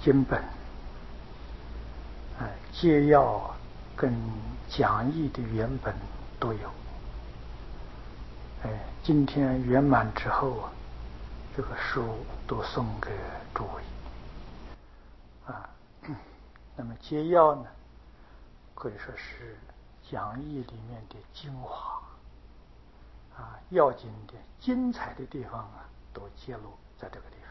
经本介要跟讲义的原本都有。今天圆满之后这个书都送给诸位那么介要呢，可以说是讲义里面的精华要紧的精彩的地方都揭露在这个地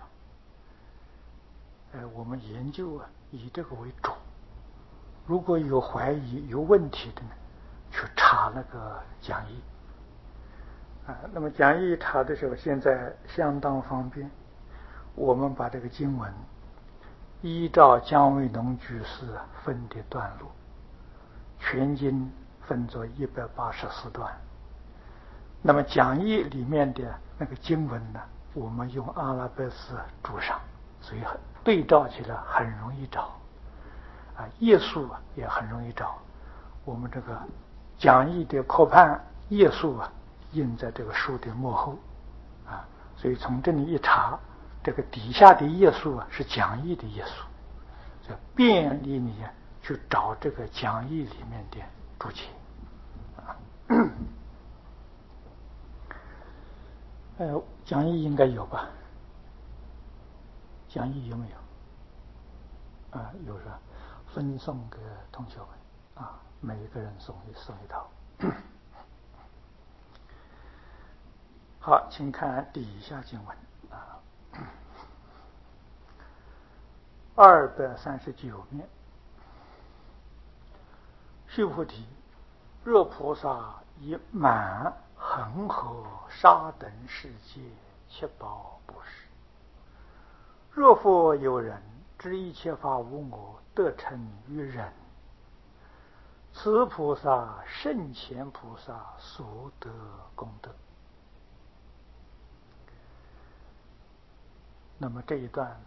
方。我们研究以这个为主，如果有怀疑有问题的呢，去查那个讲义那么讲义查的时候现在相当方便，我们把这个经文依照姜维农居士分的段落，全经分作184段。那么讲义里面的那个经文呢，我们用阿拉伯斯注上，所以对照起来很容易找页数也很容易找。我们这个讲义的课判页数印在这个书的幕后所以从这里一查，这个底下的页数是讲义的页数，就便利你去找这个讲义里面的注解讲义应该有吧？讲义有没有？有是吧？分送给同学们每一个人送一套。好，请看底下经文239面。须菩提，若菩萨以满恒河沙等世界七宝布施，若复有人知一切法无我，得成于人，此菩萨圣贤菩萨所得功德。那么这一段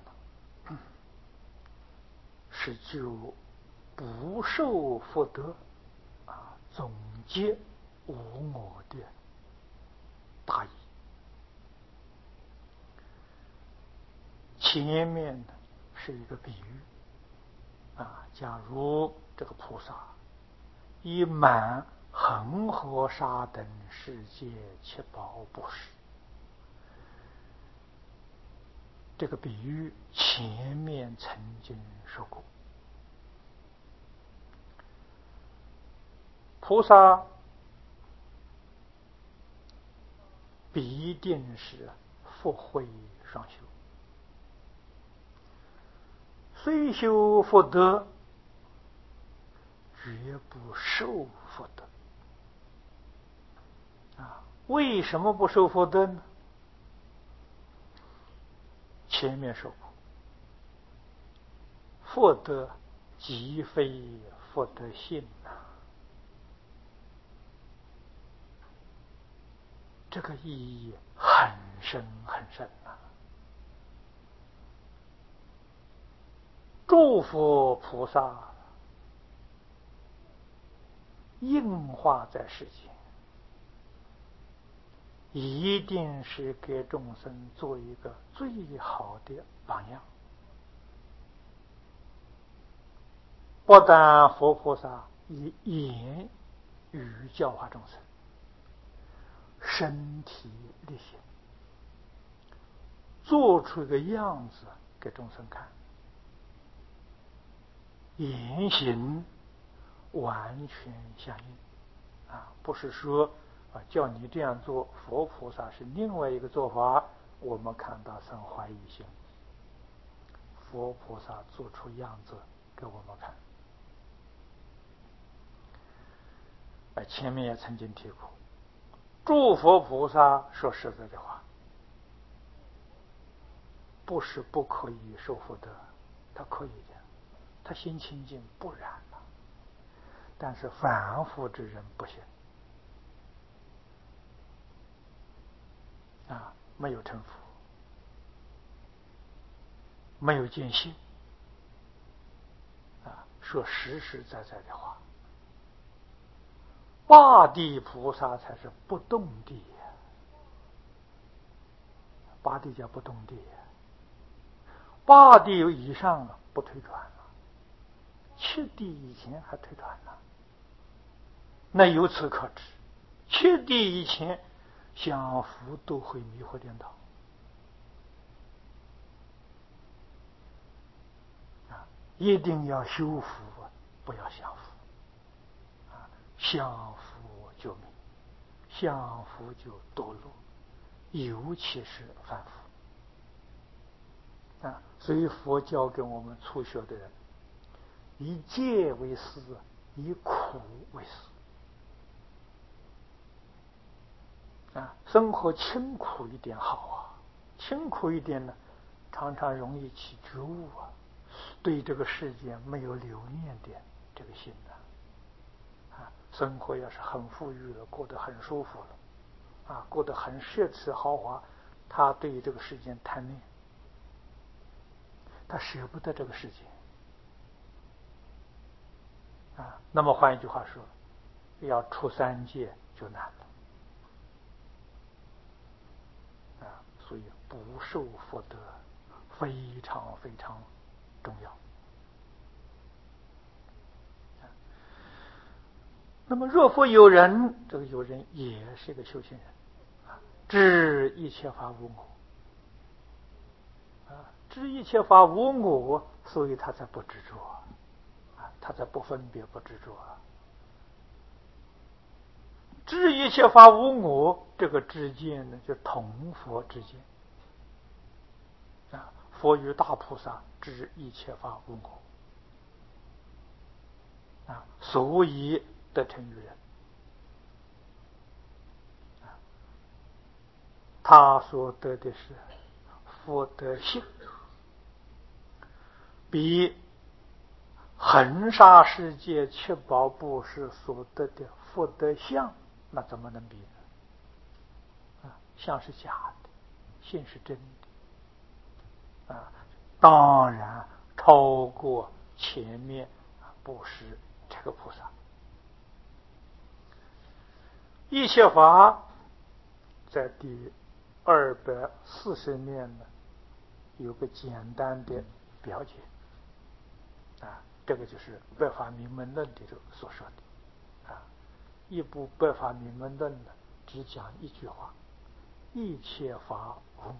是就不受福德总结无我的大意。前面是一个比喻假如这个菩萨以满恒河沙等世界七宝布施，这个比喻前面曾经说过。菩萨必定是福慧双修，虽修福德，绝不受福德为什么不受福德呢？前面说过，福德即非福德性这个意义很深很深祝福菩萨应化在世间，一定是给众生做一个最好的榜样。不但佛菩萨以言语教化众生，身体力行，做出一个样子给众生看，言行完全相应不是说叫你这样做，佛菩萨是另外一个做法，我们看到生怀疑心。佛菩萨做出样子给我们看。前面也曾经提过，诸佛菩萨说实在的话，不是不可以受福德，他可以的，他心清净不染了，但是凡夫之人不行没有成佛，没有见性说实实在在的话，八地菩萨才是不动地八地叫不动地八地以上不退转了，七地以前还退转了，那由此可知，七地以前享福都会迷惑颠倒啊！一定要修福，不要享福啊！享福就迷，享福就堕落，尤其是凡夫啊！所以佛教给我们初学的人，以戒为师，以苦为师啊！生活清苦一点好啊，清苦一点呢，常常容易起觉悟啊，对这个世界没有留念的这个心啊，生活要是很富裕了，过得很舒服了啊，过得很奢侈豪华，他对于这个世界贪念，他舍不得这个世界啊。那么换一句话说，要出三界就难了啊。所以不受福德非常非常重要。那么若复有人，这个有人也是一个修行人啊，知一切法无我啊，知一切法无我，所以他才不执着啊，他才不分别不执着啊。知一切法无我，这个知见呢，就同佛之见啊。佛与大菩萨知一切法无我啊，所以得成于人。他所得的是佛德性，比恒沙世界七宝布施所得的福德相，那怎么能比呢？相是假的，性是真的啊，当然超过前面布施这个菩萨。一切法在第240面呢，有个简单的表解啊，这个就是《百法明门论》里头所说的啊。一部《百法明门论》呢，只讲一句话：一切法无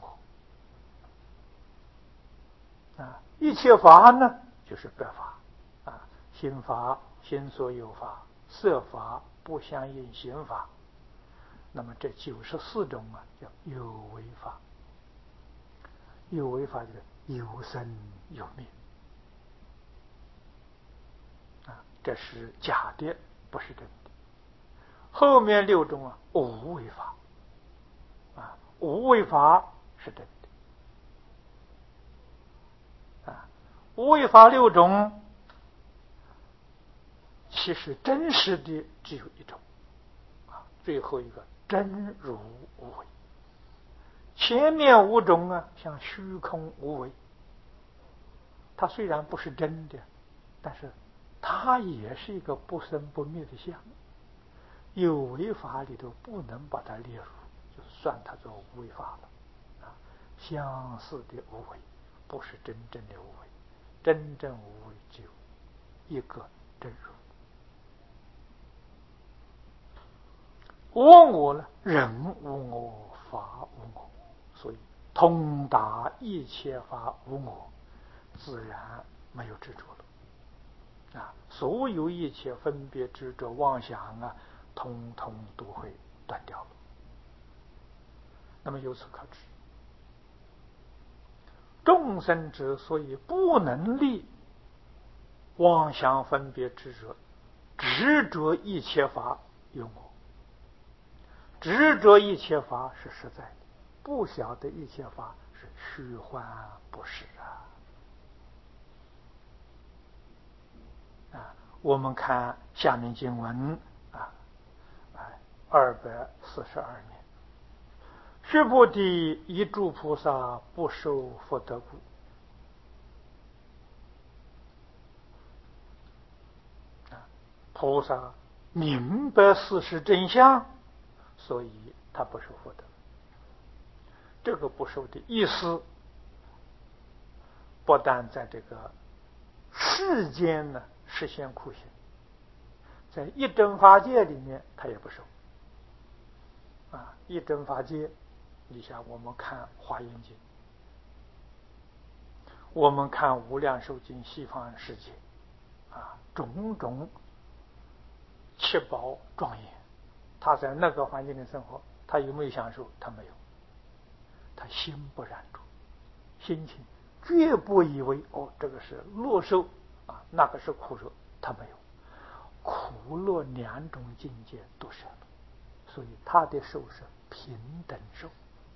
我啊。一切法呢，就是百法啊，心法、心所有法、色法、不相应行法。那么这94种啊，叫有为法。有为法就是有生有灭啊，这是假的，不是真的。后面6种啊，无为法啊，无为法是真的啊。无为法6种，其实真实的只有一种啊，最后一个真如无为。前面5种啊，像虚空无为，它虽然不是真的，但是它也是一个不生不灭的相。有为法里头不能把它列入，就算它做无为法了啊。相似的无为不是真正的无为，真正无为只有一个真如。无我呢，人无我，法无我，所以通达一切法无我，自然没有执着了啊。所有一切分别执着妄想啊，通通都会断掉了。那么由此可知，众生之所以不能立妄想分别执着，执着一切法有我，执着一切法是实在的，不晓得一切法是虚幻不实啊。我们看下面经文啊，242年，须菩提，一诸菩萨不受福德故。菩萨明白事实真相，所以他不受福德。这个不受的意思，不但在这个世间呢实现苦行，在一真法界里面他也不受。一真法界，你像我们看《华严经》，我们看《无量寿经》西方世界，种种七宝庄严，他在那个环境里生活，他有没有享受？他没有，他心不染着，心情绝不以为这个是乐受那个是苦受，他没有，苦乐两种境界都舍了，所以他的受是平等受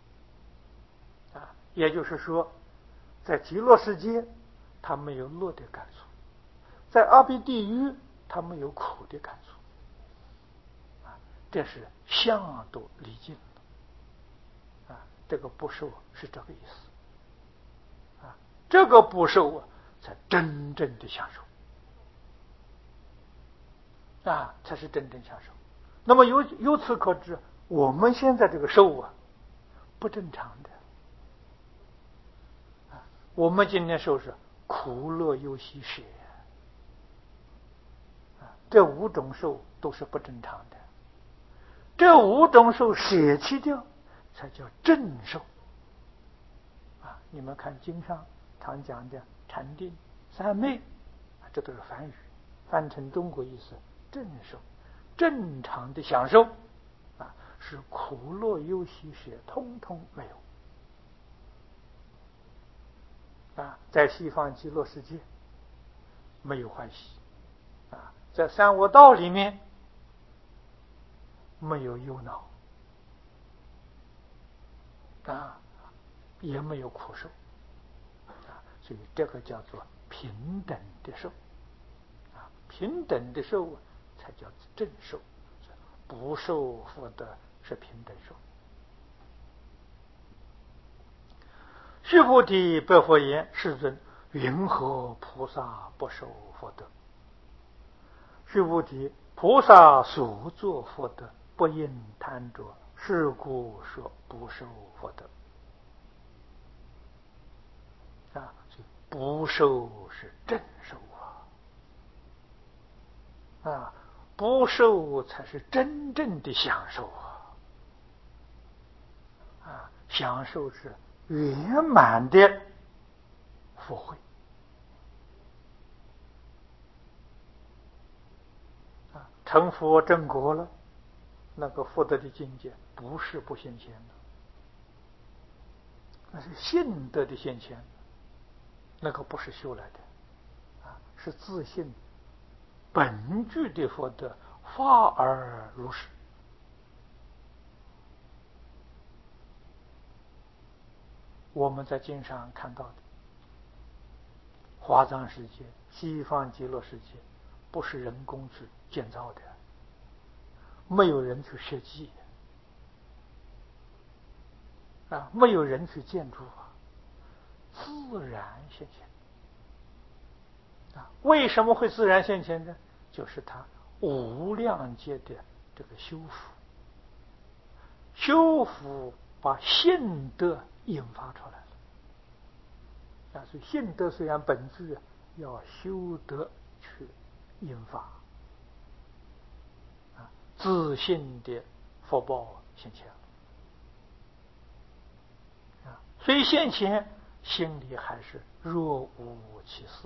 也就是说，在极乐世界他没有乐的感受，在阿鼻地狱他没有苦的感受这是相都离尽了这个不受是这个意思这个不受才真正的享受才是真正享受。那么由此可知，我们现在这个受不正常的我们今天受是苦乐忧喜舍这五种受都是不正常的，这五种受舍弃掉才叫正受你们看经上常讲的禅定三昧这都是梵语，翻成中国意思正受，正常的享受是苦乐忧喜舍通通没有在西方极乐世界没有欢喜在三恶道里面没有忧恼也没有苦受所以这个叫做平等的受平等的受才叫正受，不受福德是平等受。须菩提白佛言：世尊，云何菩萨不受福德？须菩提，菩萨所作福德，不应贪着，是故说不受福德所以不受是正受不受才是真正的享受享受是圆满的福慧成佛正果了，那个福德的境界不是不现前的，那是信德的现前，那个不是修来的是自信本具的福德发而如是。我们在经上看到的华藏世界、西方极乐世界不是人工去建造的，没有人去设计没有人去建筑自然现前为什么会自然现前呢？就是它无量劫的这个修福把信德引发出来了所以信德虽然本质要修德去引发自信的福报现前虽现前，心里还是若无其事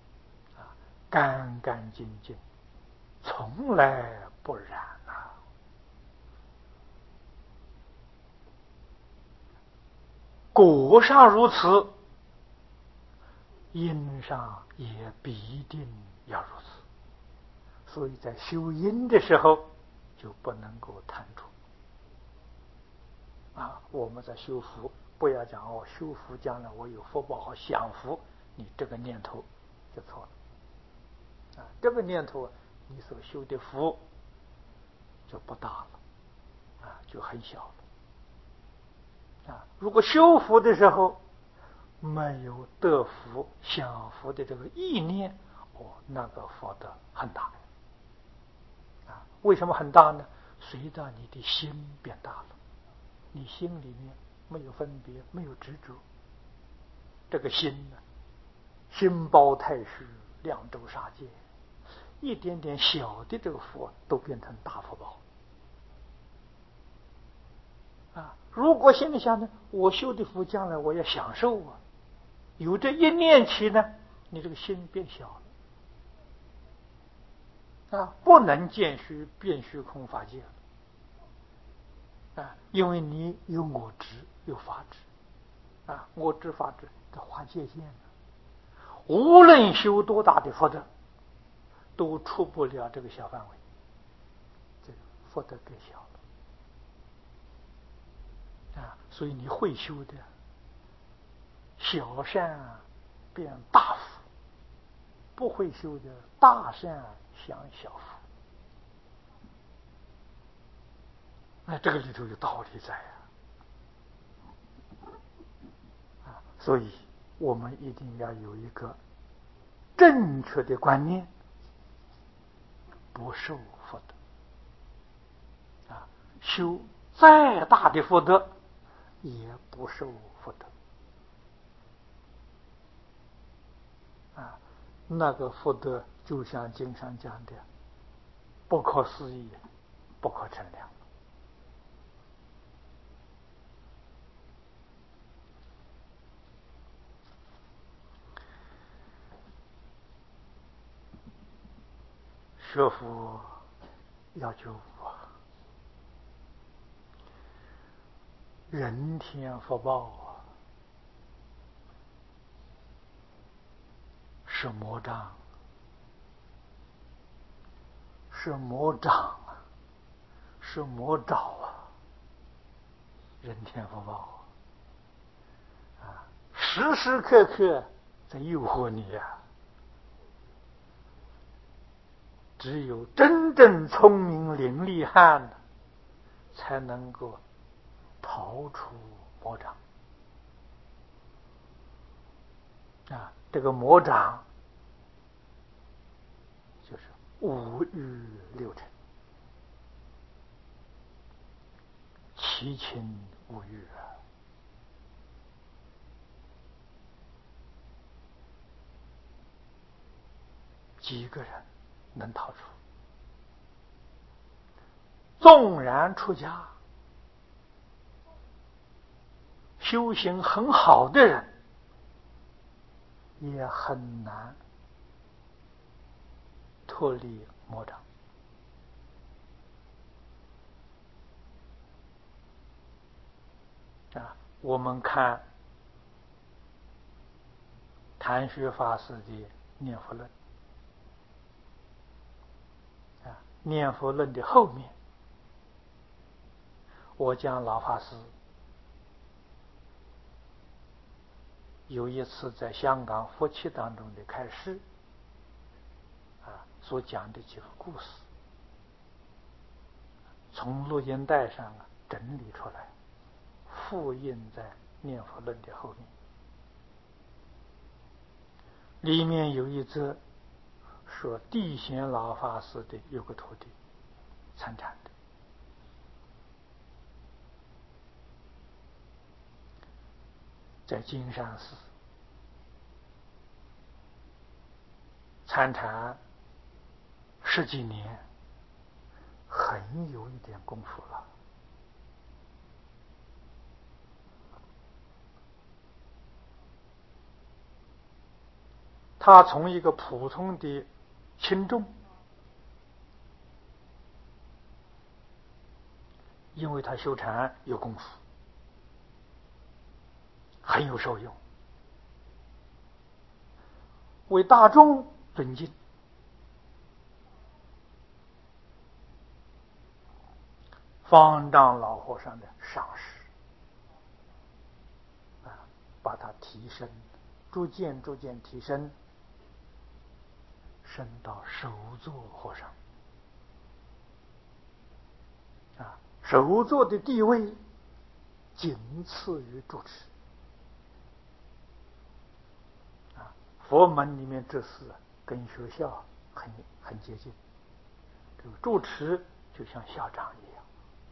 干干净净，从来不染果上如此，因上也必定要如此。所以在修因的时候就不能够贪着我们在修福，不要讲修福将来我有福报好享福，你这个念头就错了这个念头你所修的福就不大了就很小了如果修福的时候没有得福享福的这个意念那个福德很大为什么很大呢？随着你的心变大了，你心里面没有分别，没有执着，这个心呢，心包太虚， 两周杀戒，一点点小的这个福都变成大福报啊！如果心里想着我修的福将来我要享受啊，有这一念起呢，你这个心变小了啊，不能见虚变虚空法界了啊，因为你有我执有法执啊，我执法执的划界限了，无论修多大的福德，都出不了这个小范围，这个福德更小了啊！所以你会修的小善变大福，不会修的大善享小福。那这个里头有道理在啊！所以我们一定要有一个正确的观念，不受福德啊，修再大的福德也不受福德啊。那个福德就像经上讲的，不可思议，不可称量。学佛要觉悟啊，人天福报啊，是魔障，是魔障啊，是魔爪啊，人天福报啊，时时刻刻在诱惑你呀。只有真正聪明伶俐汉才能够逃出魔掌啊！这个魔掌就是五欲六尘，七情五欲啊！几个人能逃出？纵然出家修行很好的人，也很难脱离魔掌啊！我们看谭学法师的念佛论啊，念佛论的后面，我讲老法师有一次在香港佛七当中的开示啊，所讲的几个故事，从录音带上整理出来，复印在念佛论的后面。里面有一则说地贤老法师的有个徒弟参禅的，在金山寺参禅十几年，很有一点功夫了。他从一个普通的轻重，因为他修禅有功夫，很有受用，为大众尊敬。方丈老和尚的赏识啊，把他提升，逐渐提升，升到首座和尚啊，首座的地位仅次于住持啊。佛门里面这事跟学校很接近，这个住持就像校长一样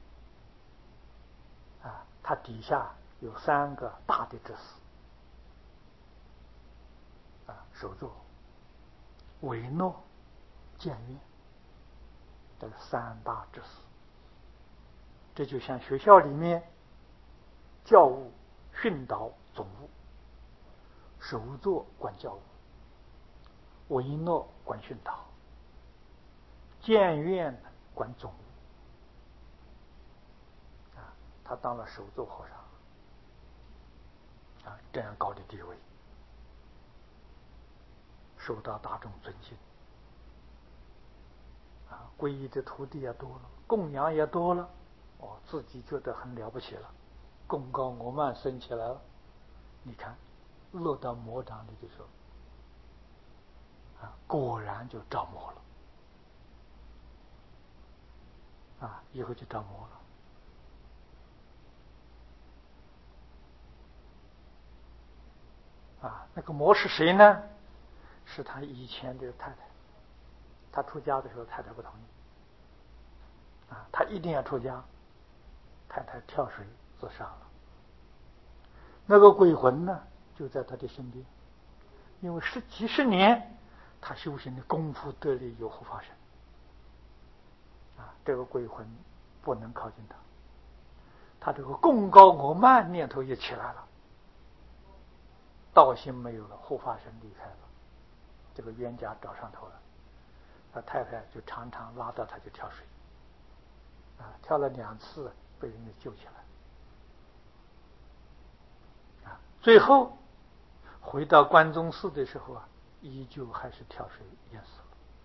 啊，他底下有3个大的执事啊，首座维诺、建院，这三大之事。这就像学校里面教务、训导总务，首座管教务，维诺管训导，建院管总务。他当了首座和尚，这样高的地位，受到大众尊敬。皈依的徒弟也多了，供养也多了，自己觉得很了不起了，功高我慢升起来了。你看，落到魔掌里的时候，果然就着魔了，以后就着魔了。那个魔是谁呢？是他以前的太太。他出家的时候，太太不同意，他一定要出家，太太跳水自杀了。那个鬼魂呢，就在他的身边，因为几十年他修行的功夫得力有护法神，这个鬼魂不能靠近他，他这个功高我慢念头也起来了，道心没有了，护法神离开了，这个冤家找上头了。太太就常常拉到他去跳水，跳了2次被人给救起来，最后回到关中寺的时候依旧还是跳水淹死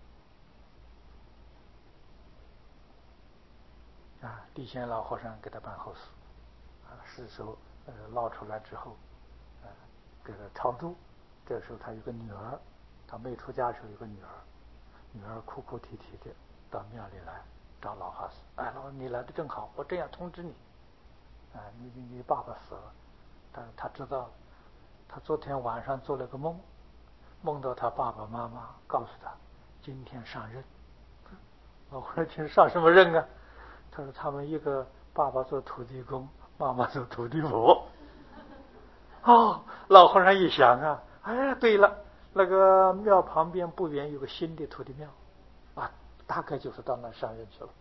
了。地仙老和尚给他办后事，尸首捞出来之后，给他超度。这时候他有个女儿，他没出家的时候有个女儿，女儿哭哭啼啼的到庙里来找老法师。老你来的正好，我正要通知你，你爸爸死了。但是他知道，他昨天晚上做了个梦，梦到他爸爸妈妈告诉他今天上任。老和尚听上什么任啊？他说他们一个爸爸做土地公，妈妈做土地婆。老和尚一想对了，那个庙旁边不远有个新的土地庙，大概就是到那上任去了。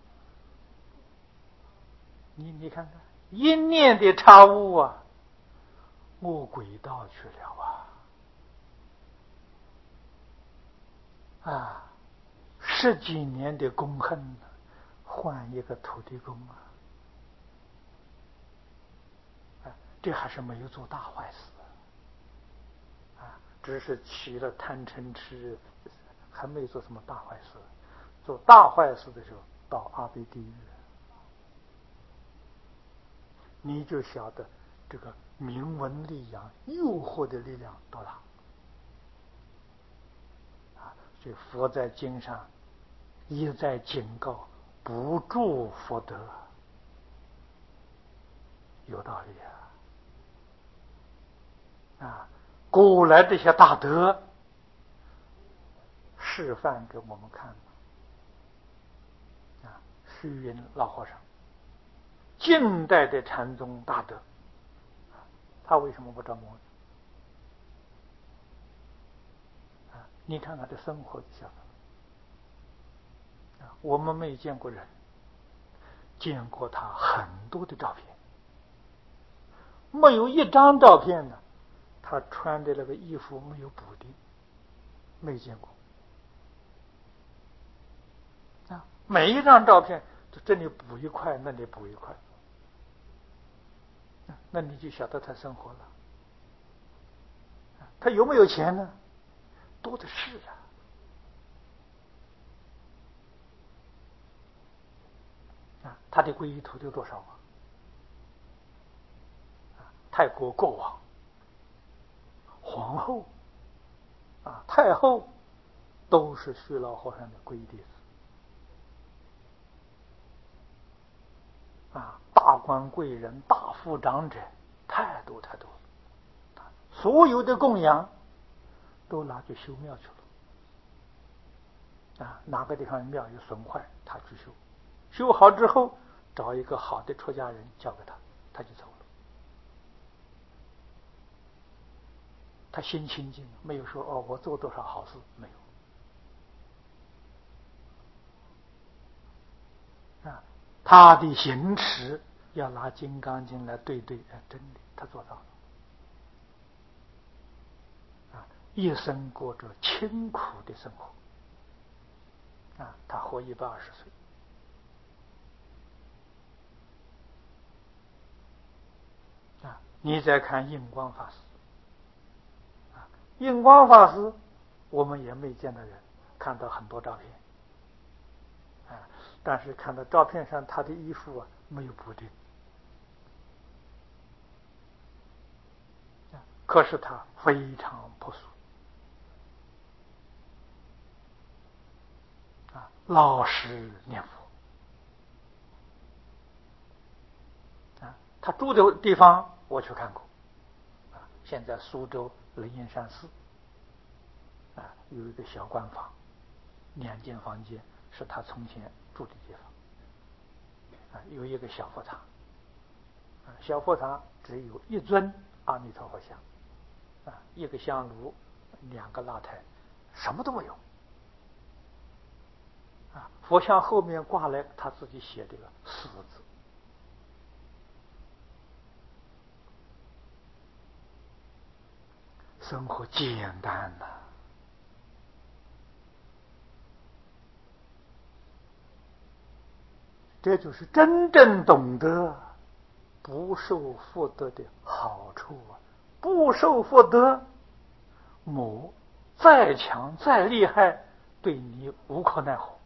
你看看，一念的差误我轨道去了10几年的功恨换一个土地公这还是没有做大坏事只是起了贪嗔痴，还没做什么大坏事。做大坏事的时候到阿鼻地狱，你就晓得这个名闻利养诱惑的力量多大所以佛在经上一再警告，不助福德，有道理古来这些大德示范给我们看虚云老和尚，近代的禅宗大德，他为什么不着魔？你看他的生活就晓得。我们没见过人，见过他很多的照片，没有一张照片呢他穿的那个衣服没有补的，没见过每一张照片这里补一块，那里补一块，那你就晓得他生活了。他有没有钱呢？多的是他的皈依徒有多少泰国国王、皇后太后都是虚老和尚的皈依弟子大官贵人、大富长者太多太多，所有的供养都拿去修庙去了哪个地方庙有损坏他去修，修好之后找一个好的出家人交给他，他就走了。他心清净，没有说我做多少好事，没有， 啊，他的行持要拿《金刚经》来对，真的他做到了。一生过着清苦的生活，他活120岁。你再看印光法师，印光法师我们也没见到人，看到很多照片，但是看到照片上他的衣服没有补丁，可是他非常朴素，老实念佛。他住的地方我去看过，现在苏州灵隐山寺有一个小官房，2间房间是他从前住的地方，有一个小佛堂，小佛堂只有1尊阿弥陀佛像，1个香炉，2个蜡台，什么都没有，佛像后面挂来他自己写这个4个字。生活简单呐，这就是真正懂得不受福德的好处啊！不受福德，魔再强再厉害，对你无可奈何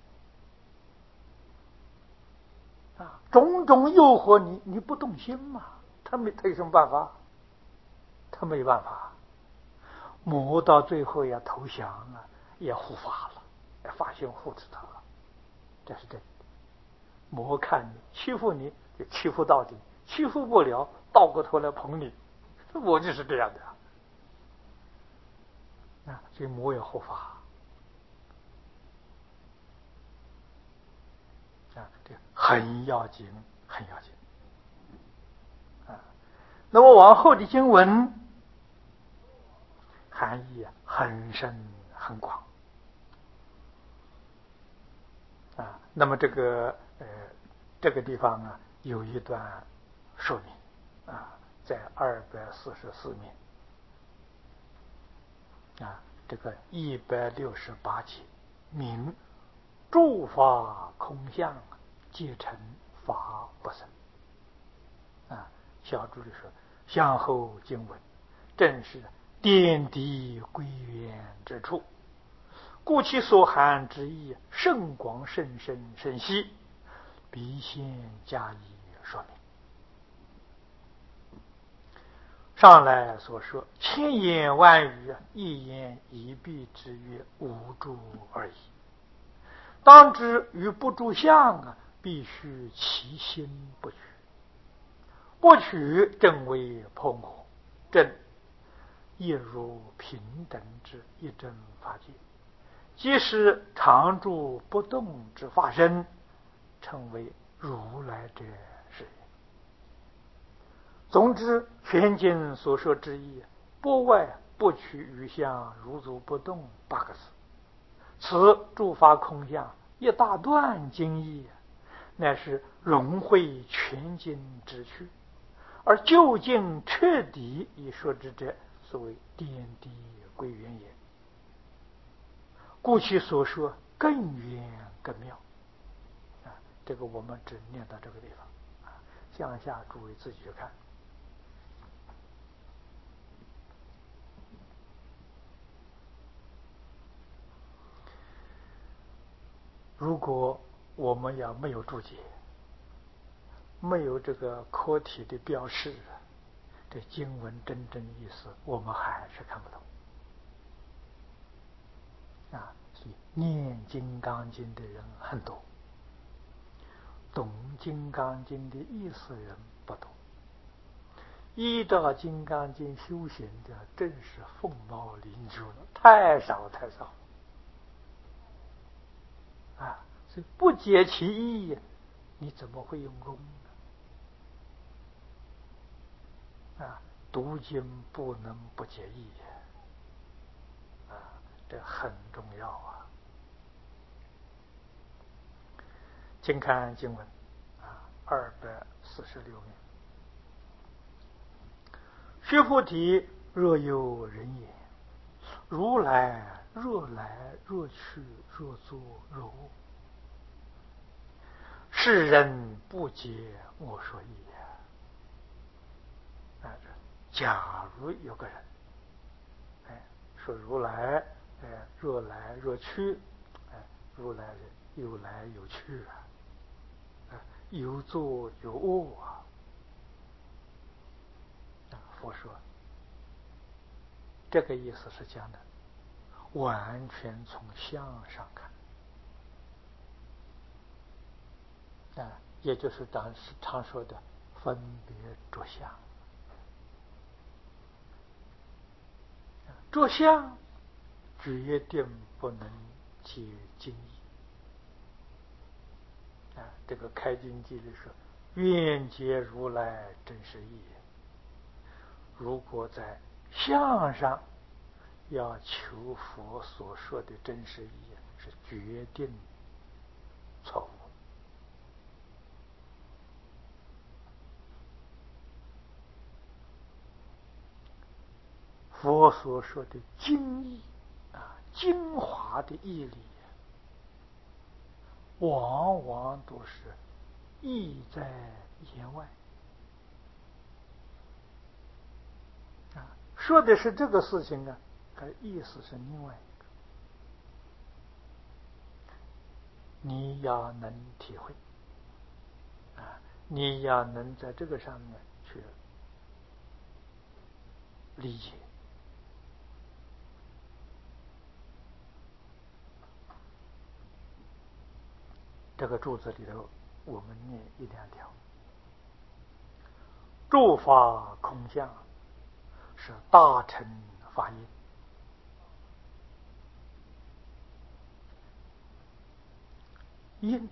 种种诱惑你不动心嘛？他有什么办法？他没办法。魔到最后要投降也护法了，发心护持他了，这是真的。魔看你欺负你就欺负到底，欺负不了倒过头来捧你，我就是这样的所以魔也护法这很要紧，很要紧那么往后的经文含义很深很广那么这个地方有一段说明在244面这个168节明诸法空相，皆成法不生小注里说，向后经文正是颠滴归元之处，故其所含之意甚广甚深甚细，必先加以说明。上来所说千言万语，一言一蔽之曰无诸而已。当知与不诸相必须其心不取，不取正为破我，正亦如平等之一真法界，即使常住不动之法身，称为如来者是也。总之全经所说之意，不外不取于相，如足不动8个字。此诸法空相一大段经义，乃是融会全经之趣，而究竟彻底以说之者，所谓颠滴归元也。故其所说更远更妙这个我们只念到这个地方向下诸位自己去看。如果我们要没有注解，没有这个课体的标示，这经文真正意思我们还是看不懂所以念《金刚经》的人很多，懂《金刚经》的意思人不多，依照《金刚经》修行的真是凤毛麟角了，太少太少所以不解其意，你怎么会用功呢？读经不能不解意这很重要请看经文246面。须菩提，若有人言：如来若来若去，若作若卧，世人不解我说意。假如有个人说如来若来若去，如来有来有去有坐有卧佛说这个意思是讲的完全从相上看也就是常说的分别着相。着相决定不能解经义这个开经记里说愿解如来真实义。如果在相上要求佛所说的真实义是决定错误。佛所说的经义精华的义理往往都是意在言外说的是这个事情可意思是另外一个。你要能体会你要能在这个上面去理解。这个注子里头我们念1-2条。诸法空相是大乘法印。印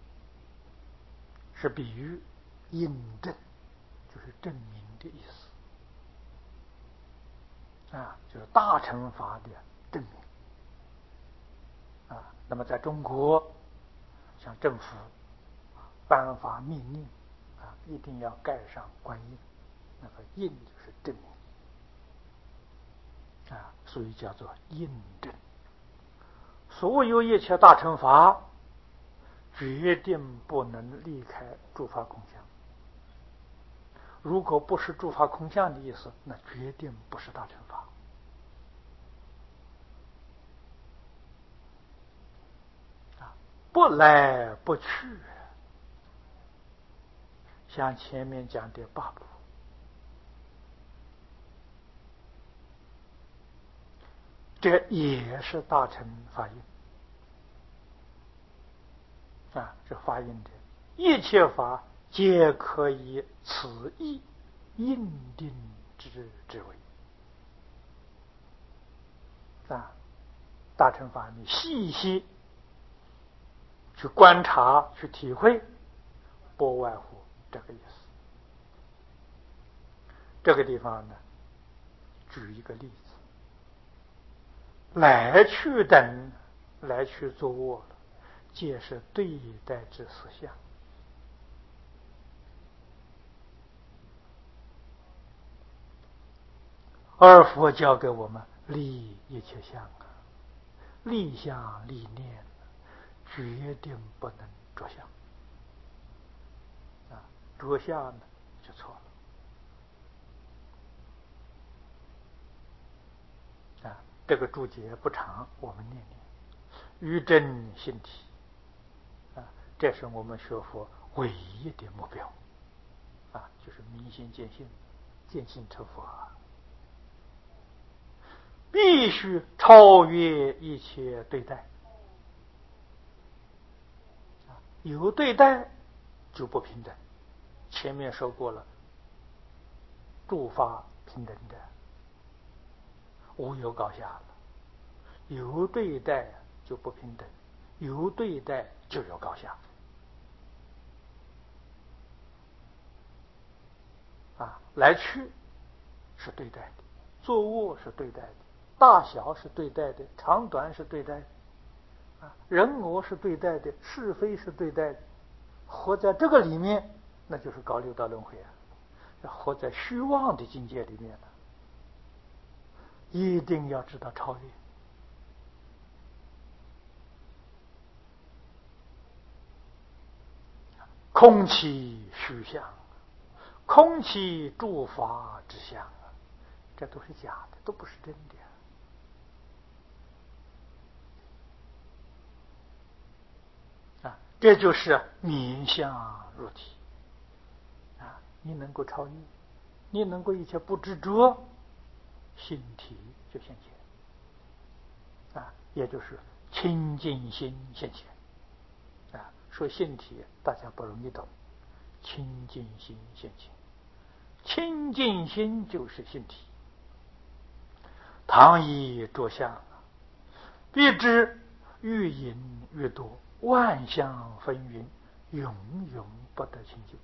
是比喻，印证就是证明的意思就是大乘法的证明那么在中国像政府颁发命令一定要盖上官印，那个印就是证明所以叫做印证。所有一切大乘法决定不能离开诸法空相。如果不是诸法空相的意思，那决定不是大乘法不来不去，像前面讲的八部，这也是大乘法印这法印的一切法皆可以此意印定之为大乘法你细细去观察去体会，不外乎这个意思。这个地方呢举一个例子，来去等来去作卧了，皆是对待之实相。而佛教给我们立一切相立相立念决定不能着相着相呢就错了这个注解不长，我们念念于真性体这是我们学佛唯一的目标就是明心见性，见性成佛必须超越一切对待有对待就不平等。前面说过了，诸法平等的，无有高下了。有对待就不平等，有对待就有高下来去是对待的，坐卧是对待的，大小是对待的，长短是对待的人我是对待的，是非是对待的活在这个里面，那就是搞六道轮回啊。活在虚妄的境界里面呢，一定要知道超越。空气虚相，空气诸法之相啊，这都是假的，都不是真的。这就是面相入体啊！你能够超越，你能够一切不执着，心体就现前啊！也就是清净心现前啊！说心体大家不容易懂，清净心现前，清净心就是心体。唐以着相，必知愈隐愈多，万象纷纭，永永不得清净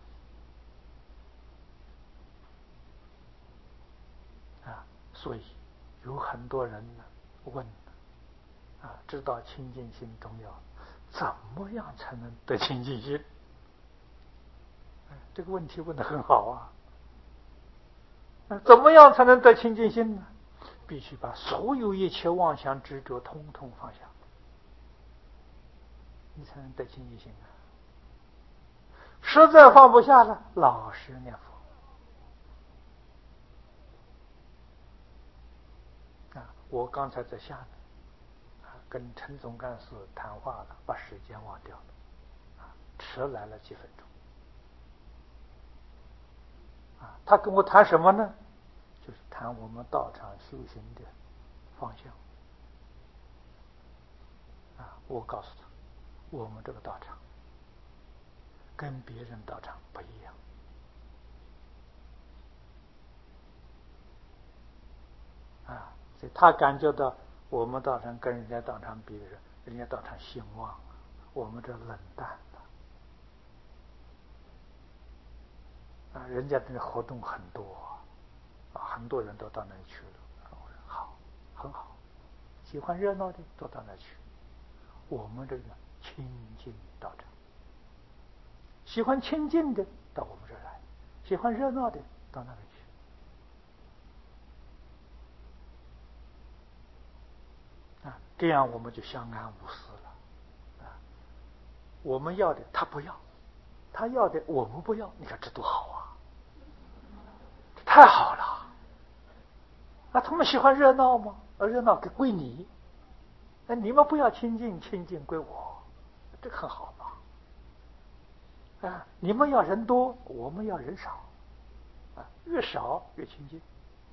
啊！所以有很多人呢问啊，知道清净心重要，怎么样才能得清净心？这个问题问得很好啊！怎么样才能得清净心呢？必须把所有一切妄想执着统统放下，你才能得清净心啊！实在放不下了，老实念佛啊！我刚才在下面跟陈总干事谈话了，把时间忘掉了迟来了几分钟他跟我谈什么呢？就是谈我们道场修行的方向我告诉他，我们这个道场跟别人道场不一样所以他感觉到我们道场跟人家道场比的时候，人家道场兴旺我们这冷淡人家的活动很多很多人都到那里去了。我说好，很好，喜欢热闹的都到那去。我们这个清净道场，喜欢清净的到我们这儿来，喜欢热闹的到那里去这样我们就相安无事了我们要的他不要，他要的我们不要，你看这多好啊！太好了他们喜欢热闹吗？热闹归你，你们不要清净，清净归我，这很好嘛你们要人多，我们要人少越少越清净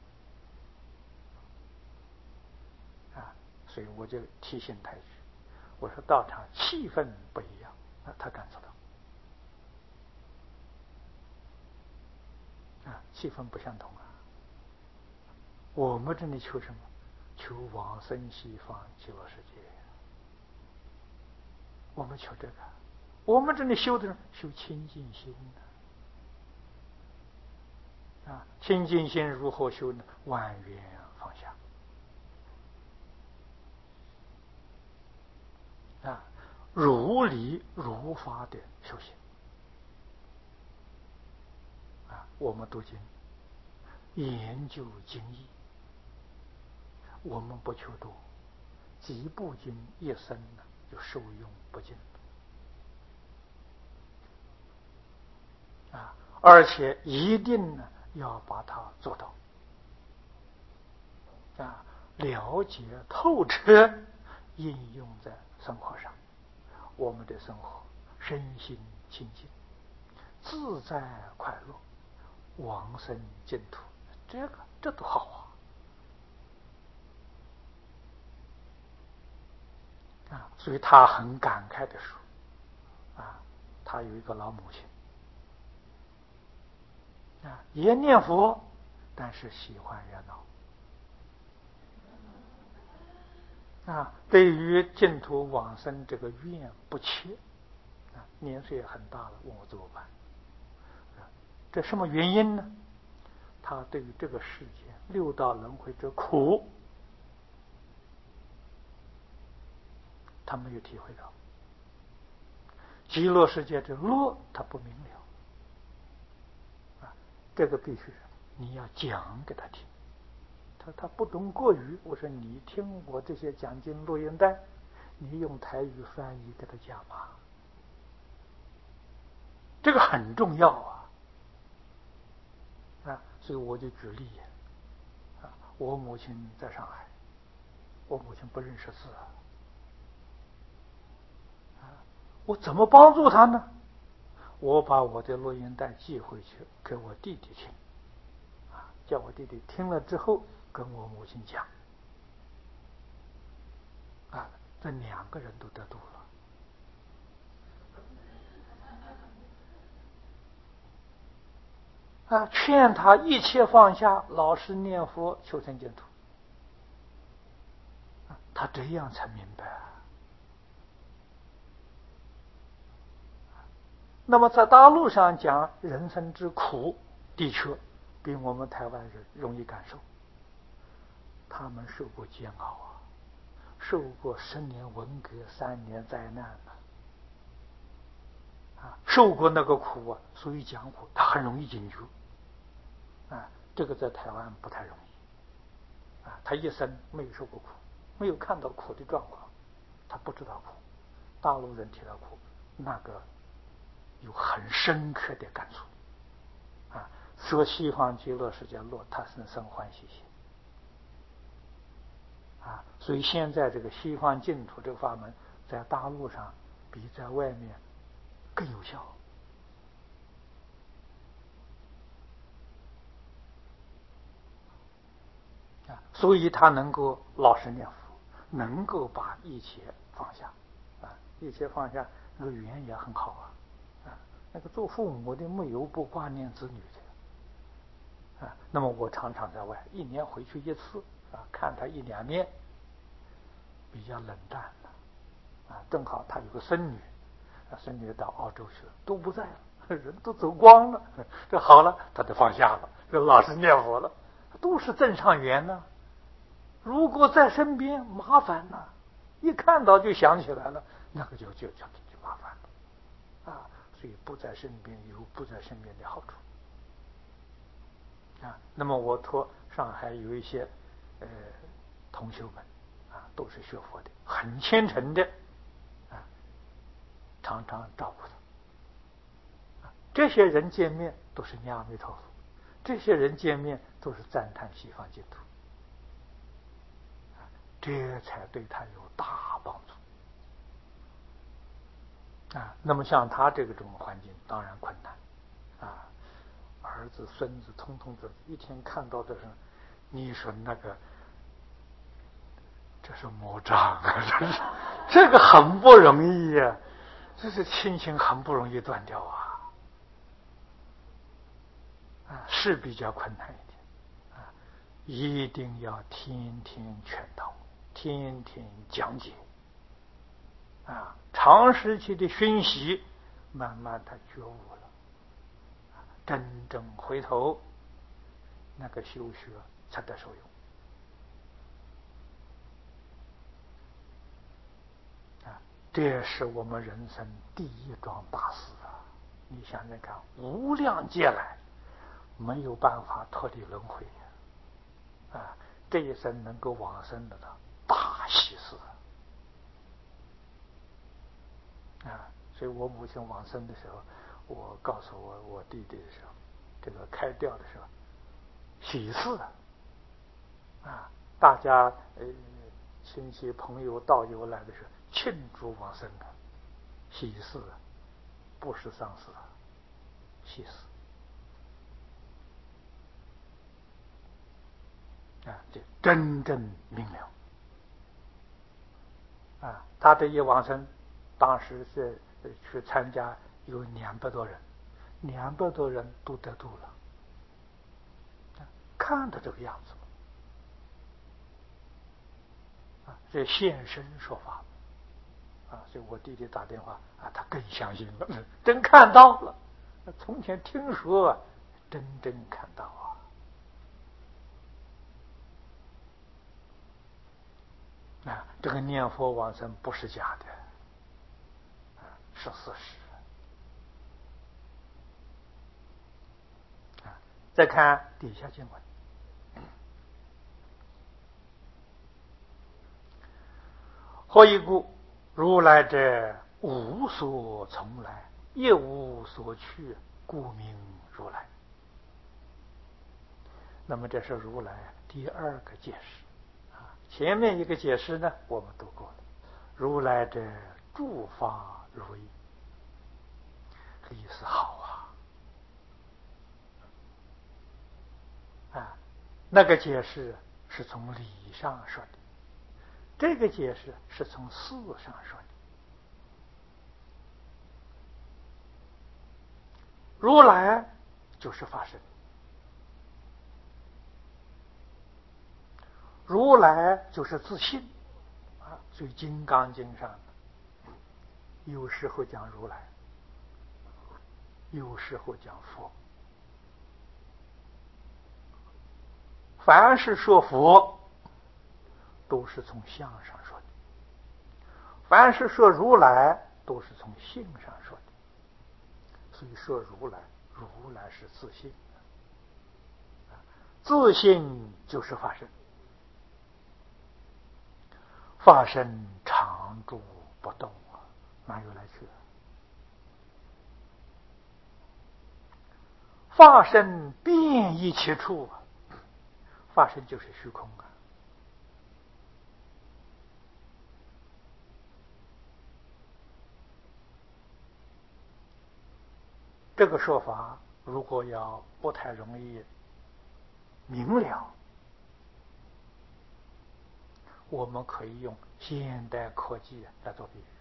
所以我就提醒他一句，我说道场气氛不一样他感受到气氛不相同我们这里求什么？求往生西方极乐世界，我们求这个。我们这里修的修清净心清净心如何修呢？万缘放下如理如法的修行我们读经研究经义，我们不求多，几部经一生就受用不尽而且一定要把它做到了解透彻，应用在生活上，我们的生活身心清净，自在快乐，往生净土，这多好所以他很感慨的说他有一个老母亲也念佛，但是喜欢热闹对于净土往生这个愿不切年岁也很大了，问我怎么办这什么原因呢？他对于这个世界六道轮回之苦他没有体会到， 极乐世界的乐他不明了这个必须你要讲给他听。他不懂国语，我说你听我这些讲经录音带，你用台语翻译给他讲嘛，这个很重要所以我就举例我母亲在上海，我母亲不认识字我怎么帮助她呢？我把我的录音带寄回去给我弟弟听叫我弟弟听了之后跟我母亲讲这2个人都得度了劝他一切放下，老实念佛，求生净土他这样才明白那么在大陆上讲人生之苦，的确比我们台湾人容易感受。他们受过煎熬受过10年文革3年灾难受过那个苦所以讲苦他很容易警觉这个在台湾不太容易他一生没有受过苦，没有看到苦的状况，他不知道苦。大陆人提到苦，那个有很深刻的感触说西方极乐世界乐，他是生欢喜心所以现在这个西方净土这个法门在大陆上比在外面更有效所以他能够老实念佛，能够把一切放下一切放下，那个语言也很好那个做父母的没有不挂念子女的那么我常常在外1年回去1次看他1、2面，比较冷淡正好他有个孙女孙女到澳洲去了，都不在了，人都走光了，这好了他就放下了，就老实念佛了，都是正常缘呢如果在身边麻烦了一看到就想起来了，那个就麻烦了所以不在身边有不在身边的好处那么我托上海有一些同修们都是学佛的，很虔诚的常常照顾他这些人见面都是念阿弥陀佛，这些人见面都是赞叹西方净土这才对他有大帮助那么像他这种环境当然困难儿子孙子通通这一天看到的是，你说那个这是魔障这个很不容易这是亲情很不容易断掉是比较困难一点一定要天天劝导，天天讲解长时期的熏习，慢慢他觉悟了，真正回头那个修学才得受用这也是我们人生第一桩大事你想想看，无量劫来没有办法脱离轮回这一生能够往生的大喜事所以我母亲往生的时候，我告诉我弟弟的时候，这个开吊的时候，喜事大家亲戚朋友道友来的时候庆祝往生喜事不是丧事喜事这真正明了他这一往生，当时是去参加有200多人，200多人都得度了，看他这个样子这现身说法所以我弟弟打电话他更相信了，真看到了，从前听说真正看到这个念佛往生不是假的是事实再看底下经文，何以故？如来者，无所从来，亦无所去，故名如来。那么这是如来第二个解释啊。前面一个解释呢，我们读过了。如来者，诸法如意，意思好啊！那个解释是从理上说的，这个解释是从事上说的。如来就是法身，如来就是自信啊。所以《金刚经》上有时候讲如来，有时候讲佛。凡是说佛，都是从相上说的；凡是说如来，都是从性上说的。所以说如来，如来是自性，自性就是法身，法身常住不动啊，哪有来去？法身遍一切处啊，法身就是虚空啊。这个说法如果要不太容易明了，我们可以用现代科技来做比喻。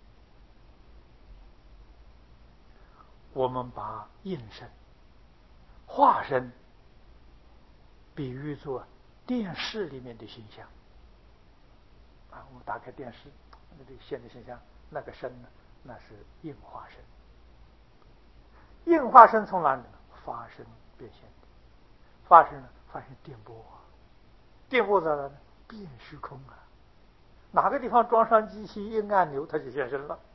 我们把应身、化身比喻作电视里面的形象啊。我们打开电视，那个现的形象，那个身呢，那是应化身。应化身从哪里呢？法身变现的。法身呢，发现电波啊，电波在哪呢？变虚空啊。哪个地方装上机器，一按钮，它就现身了。